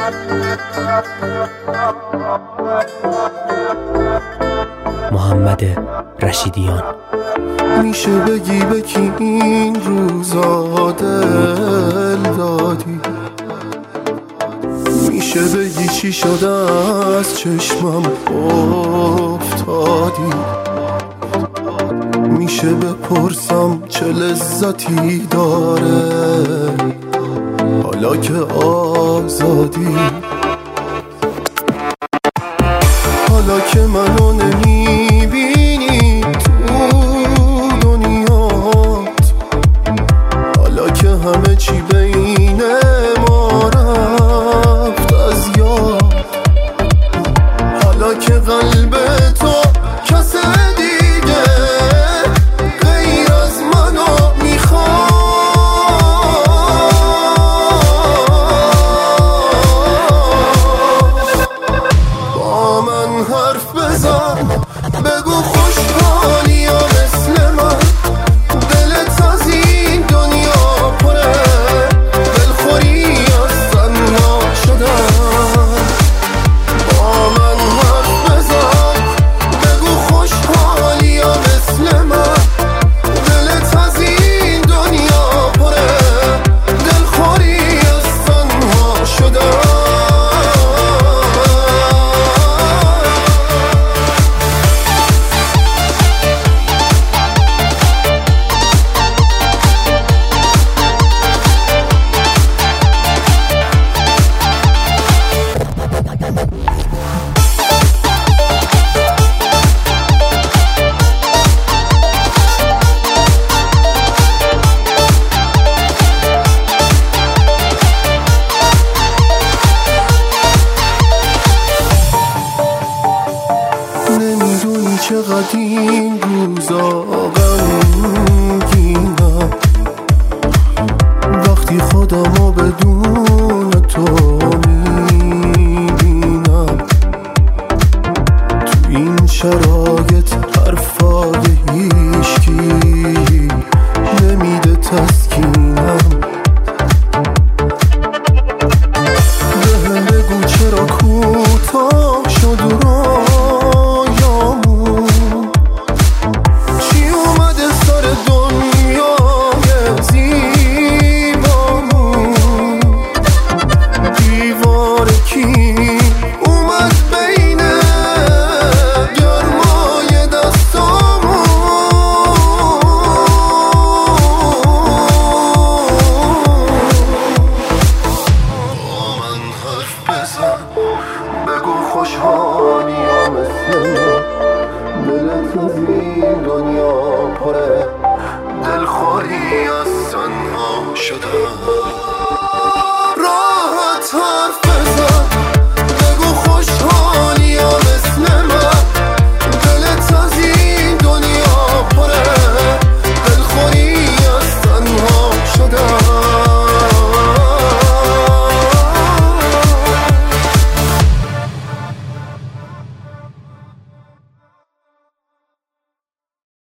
محمد رشیدیان. میشه بگی به کی این روزا دل دادی؟ میشه بگی چی شده از چشمم افتادی؟ میشه بپرسم چه لذتی داره حالا که آزادی؟ حالا که منو نمیبینی تو دنیات، حالا که همه چی بین ما رفت از یاد، حالا که قلب تو کس دیگه غیر از منو میخواد، با من حرف بزن بگو خوشحالی یا مثل من، دلت از این دنیا پره دلخوری از تنها شدن. با من حرف بزن بگو خوشحالی یا مثل من، دلت از این دنیا پره دلخوری از تنها شدن. نمیدونی چقدر این روزا غمگینم، وقتی خودمو بدون تو میبینم. تو این شرایط حرفای هیچکی نمیده تسکینم. بهم بگو چرا کوتاه شد رویامون، چی اومده سر دنیای زیبامون، دیوار کی اومد بین گرمای دستامون. با من حرف بزن بگو خوشحالی یا مثل من، دلت از این دنیا پره دلخوری از تنها شدن.